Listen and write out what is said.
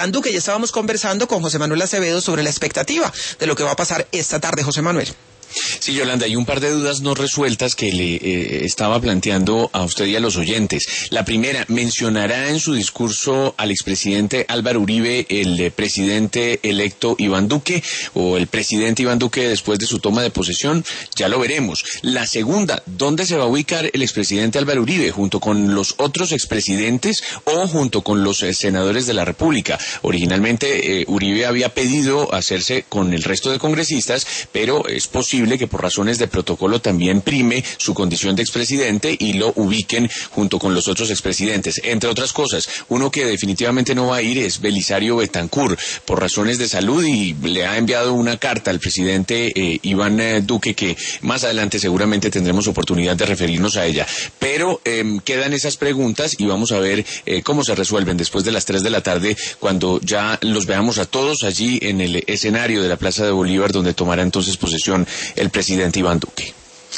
Duque. Ya estábamos conversando con José Manuel Acevedo sobre la expectativa de lo que va a pasar esta tarde. José Manuel. Sí, Yolanda, hay un par de dudas no resueltas que le estaba planteando a usted y a los oyentes. La primera, ¿mencionará en su discurso al expresidente Álvaro Uribe el presidente electo Iván Duque o el presidente Iván Duque después de su toma de posesión? Ya lo veremos. La segunda, ¿dónde se va a ubicar el expresidente Álvaro Uribe? ¿Junto con los otros expresidentes o junto con los senadores de la República? Originalmente Uribe había pedido hacerse con el resto de congresistas, pero es posible que por razones de protocolo también prime su condición de expresidente y lo ubiquen junto con los otros expresidentes. Entre otras cosas, uno que definitivamente no va a ir es Belisario Betancur, por razones de salud, y le ha enviado una carta al presidente Iván Duque, que más adelante seguramente tendremos oportunidad de referirnos a ella. Pero quedan esas preguntas y vamos a ver cómo se resuelven después de las 3 de la tarde, cuando ya los veamos a todos allí en el escenario de la Plaza de Bolívar, donde tomará entonces posesión el presidente Iván Duque.